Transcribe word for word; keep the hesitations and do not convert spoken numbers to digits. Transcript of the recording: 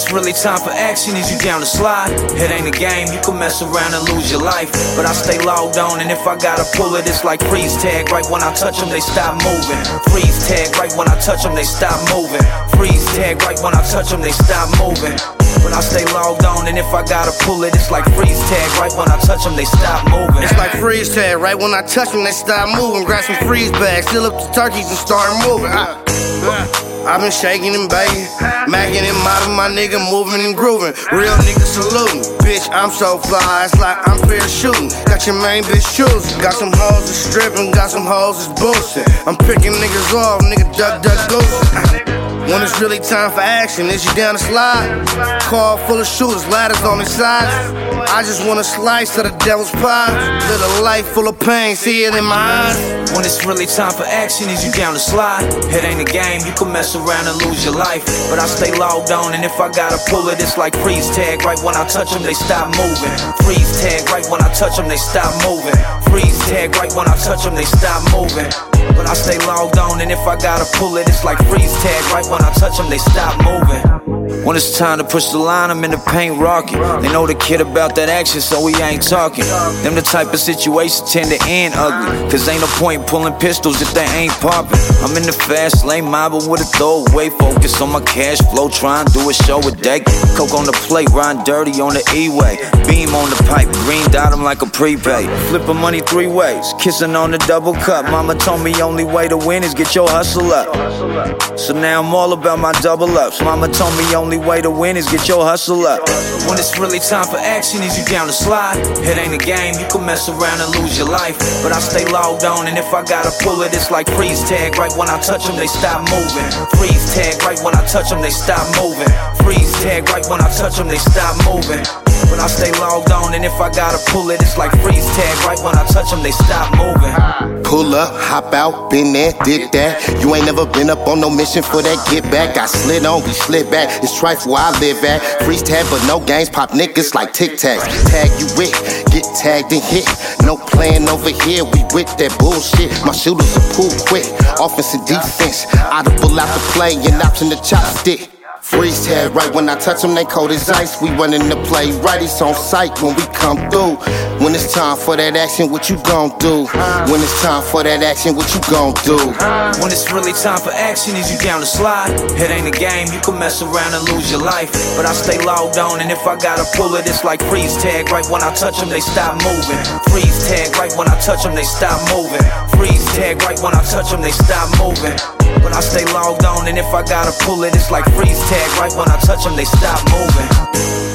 it's really time for action, is you down the slide? It ain't a game, you can mess around and lose your life. But I stay logged on, and if I gotta pull it, it's like freeze tag. Right when I touch them, they stop moving. Freeze tag, right when I touch them, they stop moving. Freeze tag, right when I touch them, they stop moving. But I stay logged on, and if I gotta pull it, it's like freeze tag. Right when I touch them, they stop moving. It's like freeze tag, right when I touch them, they stop moving. Grab some freeze bags, fill up the turkeys and start moving. I, I've been shaking and baking, macking and mobbing, my nigga moving and grooving. Real niggas saluting, bitch, I'm so fly, it's like I'm parachuting. Got your main bitch choosing, got some hoes that's stripping, got some hoes that's boosting. I'm picking niggas off, nigga duck, duck, goosing. When it's really time for action, is you down the slide? Car full of shooters, ladders on the sides. I just want a slice of the devil's pie. Live a life full of pain, see it in my eyes. When it's really time for action, is you down the slide? It ain't a game, you can mess around and lose your life. But I stay logged on, and if I gotta pull it, it's like freeze tag. Right when I touch them, they stop moving. Freeze tag, right when I touch them, they stop moving. Freeze tag, right when I touch them, they stop moving. But I stay logged on, and if I gotta pull it, it's like freeze tag. Right when I touch them, they stop moving. When it's time to push the line, I'm in the paint rocking. They know the kid about that action, so we ain't talking. Them the type of situations tend to end ugly, cause ain't no point pulling pistols if they ain't popping. I'm in the fast lane, mobbing with a throwaway. Focus on my cash flow, try and do a show with deck. Coke on the plate, riding dirty on the E-way. Beam on the pipe, green dot 'em like a prepaid. Flipping money three ways, kissing on the double cup. Mama told me only way to win is get your hustle up. So now I'm all about my double ups. Mama told me only way to win is get your hustle up. When it's really time for action, is you down the slide? It ain't a game, you can mess around and lose your life. But I stay logged on, and if I gotta pull it, it's like freeze tag. Right when I touch them, they stop moving. Freeze tag, right when I touch them, they stop moving. Freeze tag, right when I touch them, they stop moving. But I stay logged on, and if I gotta pull it, it's like freeze tag. Right when I touch them, they stop moving. Pull up, hop out, been there, did that. You ain't never been up on no mission for that get back. I slid on, we slid back. It's trife where I live at. Freeze tag, but no games, pop niggas like Tic Tacs. Tag you with, get tagged and hit. No playing over here, we with that bullshit. My shooters are pool quick, offense and defense. Audible out the play and option the chopstick. Freeze tag, right when I touch them, they cold as ice. We running the play right, it's on sight when we come through. When it's time for that action, what you gon' do? When it's time for that action, what you gon' do? When it's really time for action, is you down the slide? It ain't a game, you can mess around and lose your life. But I stay logged on, and if I gotta pull it, it's like freeze tag. Right when I touch them, they stop moving. Freeze tag, right when I touch them, they stop moving. Freeze tag, right when I touch them, they stop moving. But I stay logged on, and if I gotta pull it, it's like freeze tag. Right when I touch them, they stop moving.